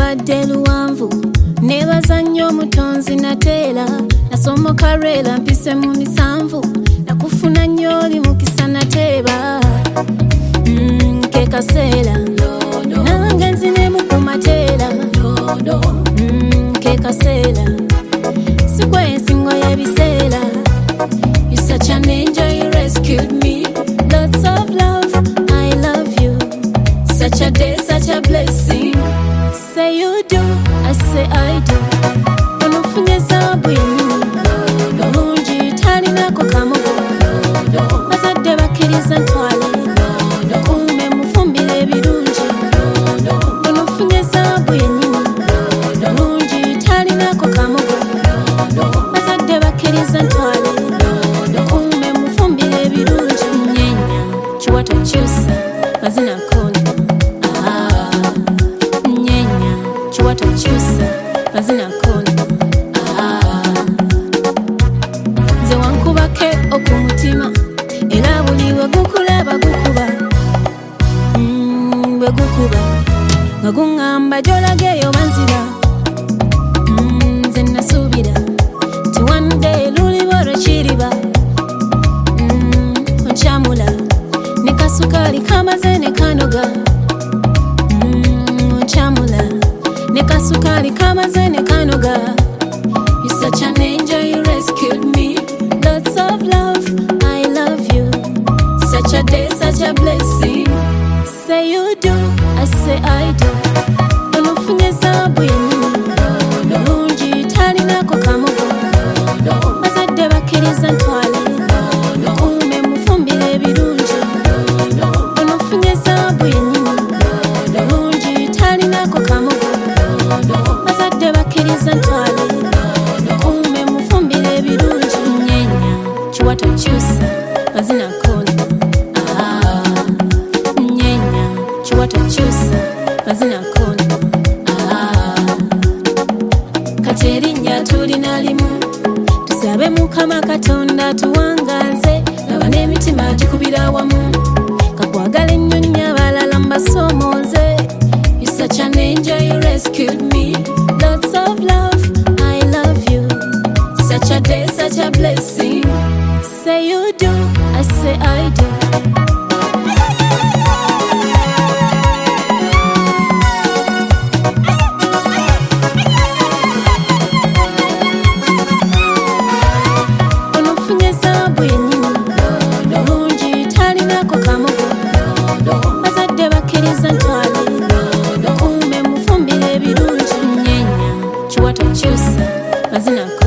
lubadde luwanvu nebaza nnyo omutonzi nateera nasomoka rwera mpise mu misanvu nakufuna nnyo oli mukisa nateeba ke kaseera nange nzinemu ku mateera ke kaseera sikwa ensingo y'ebiseera. You such an angel, you rescued me. Lots of love, I love you. Such a day, such a blessing. Say you do, I say I do. Onufunye zaabu yennyini bulungi talinako kamugo bazadde bakkiriza ntwale kuume mufumbire ebirungi. Onufunye zaabu yennyini bulungi talinako kamugo bazadde bakkiriza ntwale kuume mufumbire ebirungi. Nnyenya kiwato kyusa mazina kondo nnyenya kiwato kyusa mazina kondo nze wankubake okumutima era buli we gukulaba gukuba bwe gukuba nga guŋŋamba gy'olaga eyo banziba. Nze nasuubira nti one day luliba lwekiriba onkyamula ne kasukaali kamaze ne kanoga onkyamula ne kasukaali kamaze ne kanoga. You such an angel, you rescued me. Lots of love, I love you. Such a day, such a blessing. Say you do, I say I do. Onufunye zaabu yennyini bulungi talinako kamugo bazadde bakkiriza ntwale kuume mufumbire ebirungi. Onufunye zaabu yennyini bulungi talinako kamugo bazadde bakkiriza ntwale kuume mufumbire ebirungi. Nnyenya kiwato kyusa mazina kondo nnyenya kiwato kyusa mazina kondo kati erinnya tulina limu tusabe Mukama Katonda tuwangaze laba n'emitima gikubira wamu kakwagala ennyo nnyo abalala mbasomooze. You such an angel, you rescued me. Lots of love, I love you. Such a day, such a blessing. Say you do, I say I do. Onufunye zaabu yennyini bulungi talinako kamugo bazadde bakkiriza ntwale kuume mufumbire ebirungi. Nnyenya kiwato kyusa mazina